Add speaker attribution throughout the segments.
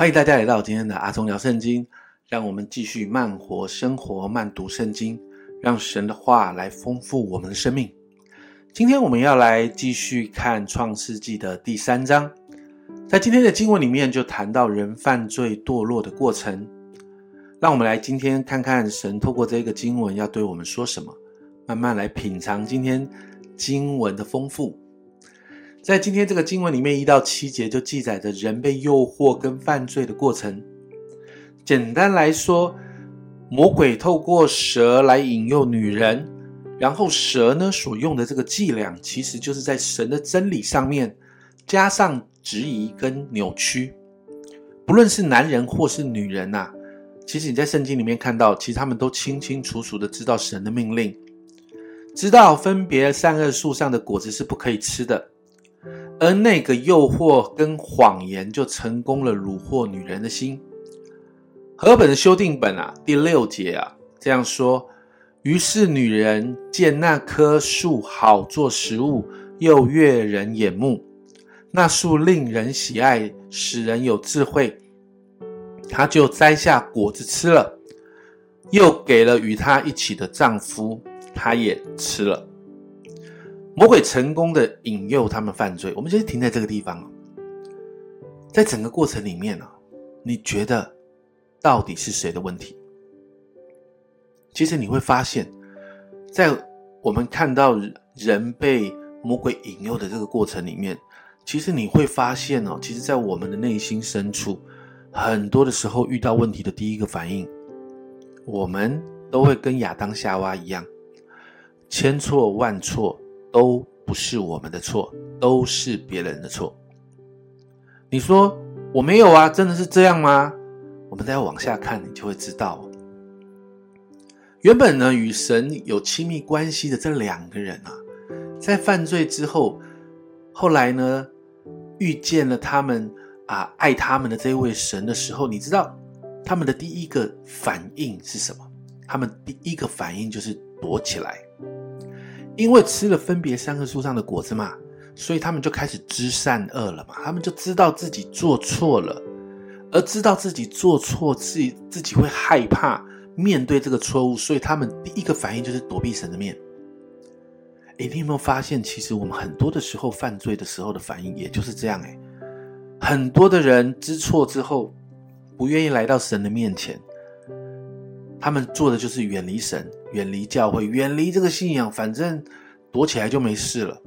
Speaker 1: 欢迎大家来到今天的阿忠聊圣经，让我们继续慢活生活，慢读圣经，让神的话来丰富我们的生命。今天我们要来继续看创世纪的第3章，在今天的经文里面就谈到人犯罪堕落的过程。让我们来今天看看神透过这个经文要对我们说什么，慢慢来品尝今天经文的丰富。在今天这个经文里面1到7节就记载着人被诱惑跟犯罪的过程。简单来说，魔鬼透过蛇来引诱女人，然后蛇呢所用的这个伎俩其实就是在神的真理上面加上质疑跟扭曲。不论是男人或是女人其实你在圣经里面看到，其实他们都清清楚楚的知道神的命令，知道分别善恶树上的果子是不可以吃的，而那个诱惑跟谎言就成功了虏获女人的心。和本的修订本第6节这样说：于是女人见那棵树好做食物，又悦人眼目，那树令人喜爱，使人有智慧，她就摘下果子吃了，又给了与她一起的丈夫，他也吃了。魔鬼成功的引诱他们犯罪。我们先停在这个地方。在整个过程里面你觉得到底是谁的问题？其实你会发现，在我们看到人被魔鬼引诱的这个过程里面，其实你会发现其实在我们的内心深处，很多的时候遇到问题的第一个反应，我们都会跟亚当夏娃一样，千错万错都不是我们的错，都是别人的错。你说我没有真的是这样吗？我们再往下看，你就会知道原本呢与神有亲密关系的这2个人在犯罪之后，后来呢遇见了他们爱他们的这位神的时候，你知道他们的第一个反应是什么？他们第一个反应就是躲起来。因为吃了分别善恶树上的果子嘛，所以他们就开始知善恶了嘛，他们就知道自己做错了，而知道自己做错，自己会害怕面对这个错误，所以他们第一个反应就是躲避神的面。你有没有发现，其实我们很多的时候犯罪的时候的反应也就是这样很多的人知错之后不愿意来到神的面前，他们做的就是远离神，远离教会，远离这个信仰，反正躲起来就没事了，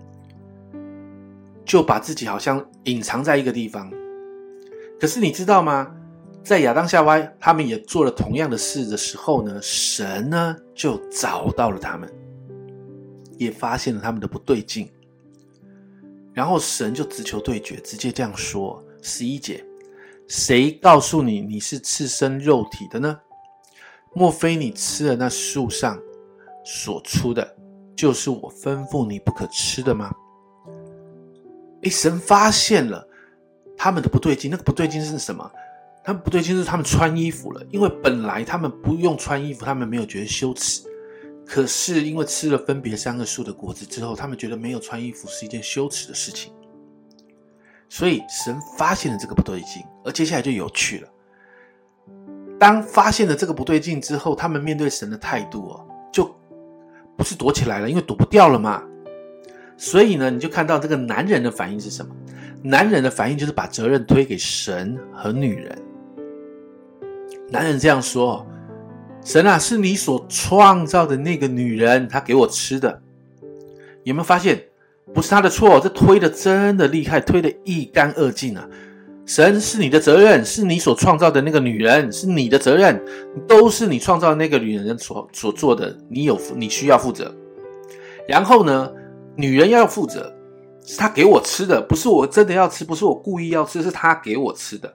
Speaker 1: 就把自己好像隐藏在一个地方。可是你知道吗？在亚当夏娃他们也做了同样的事的时候呢，神呢就找到了他们，也发现了他们的不对劲，然后神就直球对决，直接这样说11节：谁告诉你你是赤身肉体的呢？莫非你吃了那树上所出的，就是我吩咐你不可吃的吗？神发现了他们的不对劲。那个不对劲是什么？他们不对劲是他们穿衣服了，因为本来他们不用穿衣服，他们没有觉得羞耻，可是因为吃了分别善恶树的果子之后，他们觉得没有穿衣服是一件羞耻的事情，所以神发现了这个不对劲。而接下来就有趣了，当发现了这个不对劲之后，他们面对神的态度就不是躲起来了，因为躲不掉了嘛。所以呢，你就看到这个男人的反应是什么？男人的反应就是把责任推给神和女人。男人这样说：神是你所创造的那个女人，她给我吃的。有没有发现不是她的错？这推的真的厉害，推的一干二净神是你的责任，是你所创造的那个女人，是你的责任，都是你创造的那个女人所做的，你需要负责。然后呢，女人要负责，是她给我吃的，不是我真的要吃，不是我故意要吃，是她给我吃的。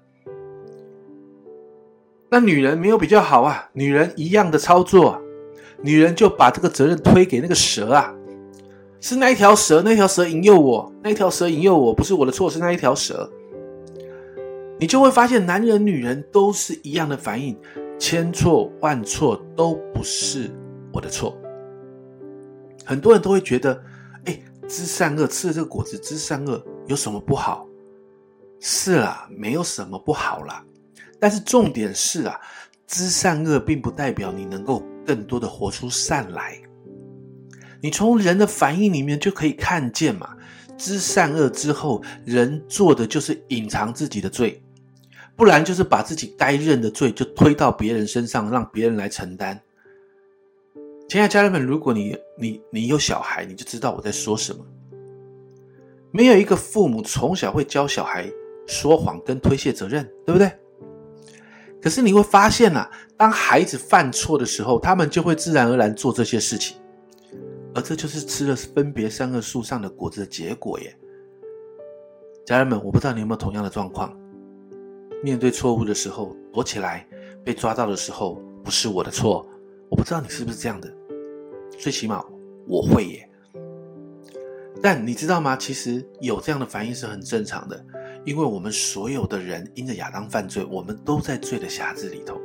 Speaker 1: 那女人没有比较好女人一样的操作女人就把这个责任推给那个蛇是那一条蛇引诱我，那一条蛇引诱我，不是我的错，是那一条蛇。你就会发现男人女人都是一样的反应，千错万错都不是我的错。很多人都会觉得知善恶，吃了这个果子知善恶有什么不好？ 是啦，没有什么不好啦，但是重点是啊，知善恶并不代表你能够更多的活出善来。你从人的反应里面就可以看见嘛，知善恶之后，人做的就是隐藏自己的罪，不然就是把自己该认的罪就推到别人身上，让别人来承担。亲爱的家人们，如果你有小孩，你就知道我在说什么。没有一个父母从小会教小孩说谎跟推卸责任，对不对？可是你会发现啊，当孩子犯错的时候，他们就会自然而然做这些事情，而这就是吃了分别善恶树上的果子的结果耶。家人们，我不知道你有没有同样的状况，面对错误的时候躲起来，被抓到的时候不是我的错，我不知道你是不是这样的，最起码我会耶。但你知道吗？其实有这样的反应是很正常的，因为我们所有的人因着亚当犯罪，我们都在罪的匣子里头。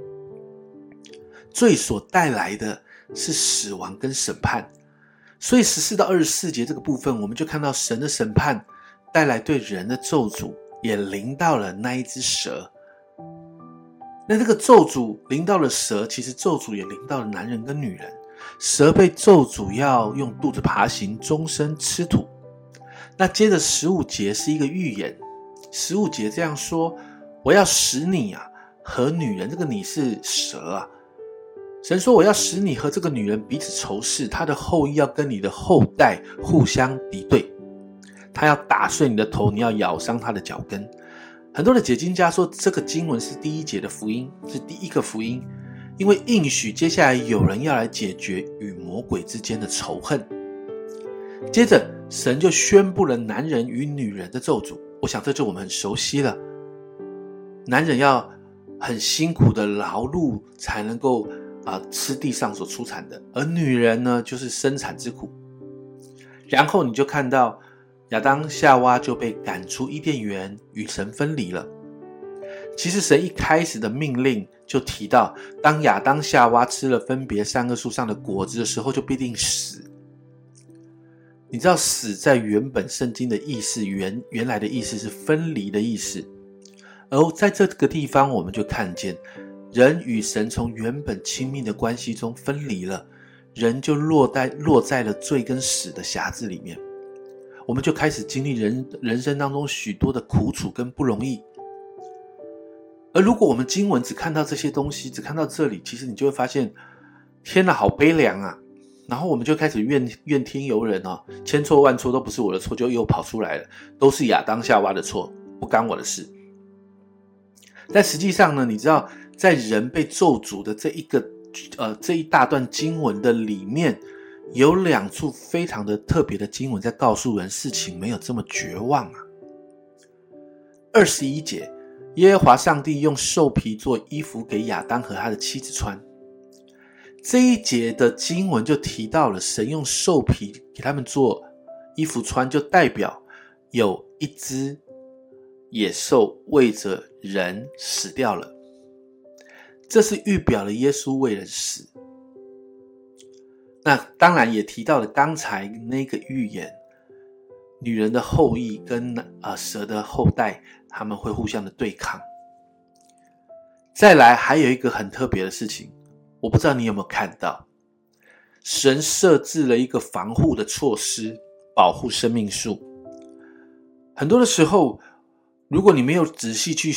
Speaker 1: 罪所带来的是死亡跟审判，所以14到24节这个部分，我们就看到神的审判带来对人的咒诅，也临到了那一只蛇。那这个咒诅临到了蛇，其实咒诅也临到了男人跟女人。蛇被咒诅要用肚子爬行，终身吃土。那接着15节是一个预言，15节这样说，我要使你啊和女人，这个你是蛇啊。神说我要使你和这个女人彼此仇视，她的后裔要跟你的后代互相敌对，她要打碎你的头，你要咬伤她的脚跟。很多的解经家说这个经文是第1节的福音，是第一个福音，因为应许接下来有人要来解决与魔鬼之间的仇恨。接着神就宣布了男人与女人的咒诅，我想这就我们很熟悉了。男人要很辛苦的劳碌才能够吃地上所出产的，而女人呢就是生产之苦。然后你就看到亚当夏娃就被赶出伊甸园，与神分离了。其实神一开始的命令就提到，当亚当夏娃吃了分别善恶树上的果子的时候，就必定死。你知道死在原本圣经的意思，原来的意思是分离的意思，而在这个地方我们就看见人与神从原本亲密的关系中分离了，人就落在了罪跟死的匣子里面。我们就开始经历人生当中许多的苦楚跟不容易。而如果我们经文只看到这些东西，只看到这里，其实你就会发现，天哪，好悲凉啊！然后我们就开始怨天尤人啊，千错万错都不是我的错，就又跑出来了，都是亚当夏娃的错，不干我的事。但实际上呢，你知道，在人被咒诅的这一大段经文的里面，有2处非常的特别的经文在告诉人事情没有这么绝望啊。21节，耶和华上帝用兽皮做衣服给亚当和他的妻子穿。这一节的经文就提到了神用兽皮给他们做衣服穿，就代表有一只野兽为着人死掉了，这是预表了耶稣为人死。那当然也提到了刚才那个预言，女人的后裔跟蛇的后代，他们会互相的对抗。再来还有一个很特别的事情，我不知道你有没有看到，神设置了一个防护的措施，保护生命树。很多的时候，如果你没有仔细去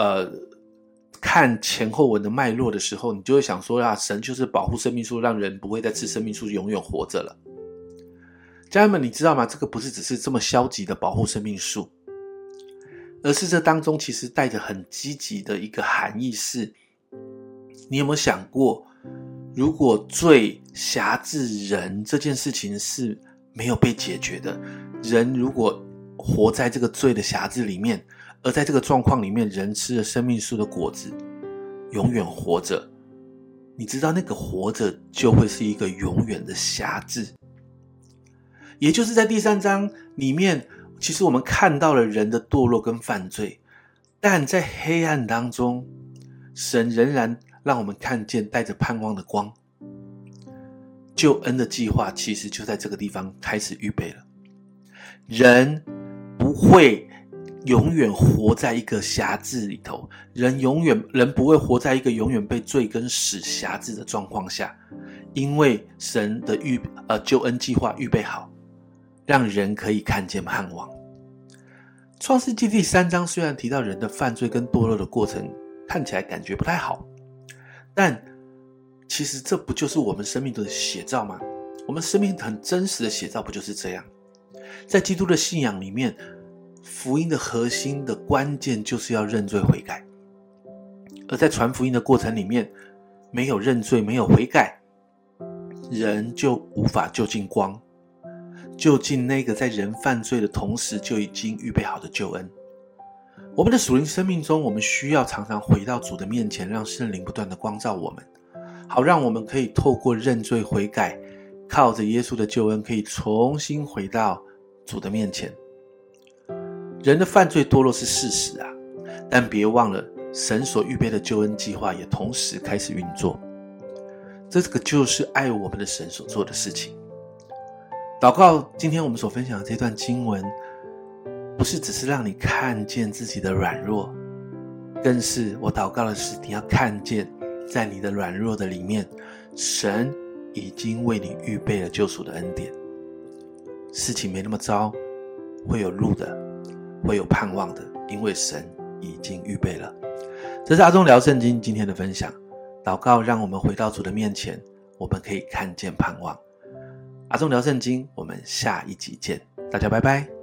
Speaker 1: 看前后文的脉络的时候，你就会想说神就是保护生命树，让人不会再吃生命树永远活着了。家人们，你知道吗？这个不是只是这么消极的保护生命树，而是这当中其实带着很积极的一个含义是，你有没有想过，如果罪辖制人这件事情是没有被解决的，人如果活在这个罪的匣子里面，而在这个状况里面，人吃了生命树的果子永远活着，你知道那个活着就会是一个永远的匣子。也就是在第3章里面，其实我们看到了人的堕落跟犯罪，但在黑暗当中，神仍然让我们看见带着盼望的光。救恩的计划其实就在这个地方开始预备了。人不会永远活在一个辖制里头，人不会活在一个永远被罪跟死辖制的状况下，因为神的救恩计划预备好，让人可以看见盼望。创世纪第3章虽然提到人的犯罪跟堕落的过程，看起来感觉不太好，但其实这不就是我们生命的写照吗？我们生命很真实的写照不就是这样？在基督的信仰里面，福音的核心的关键就是要认罪悔改，而在传福音的过程里面，没有认罪，没有悔改，人就无法就近光，就近那个在人犯罪的同时就已经预备好的救恩。我们的属灵生命中，我们需要常常回到主的面前，让圣灵不断的光照我们，好让我们可以透过认罪悔改，靠着耶稣的救恩，可以重新回到主的面前。人的犯罪堕落是事实啊，但别忘了神所预备的救恩计划也同时开始运作。这个就是爱我们的神所做的事情。祷告今天我们所分享的这段经文，不是只是让你看见自己的软弱，更是我祷告的是你要看见在你的软弱的里面，神已经为你预备了救赎的恩典。事情没那么糟，会有路的，会有盼望的，因为神已经预备了。这是阿忠聊圣经今天的分享，祷告让我们回到主的面前，我们可以看见盼望。阿忠聊圣经，我们下一集见，大家拜拜。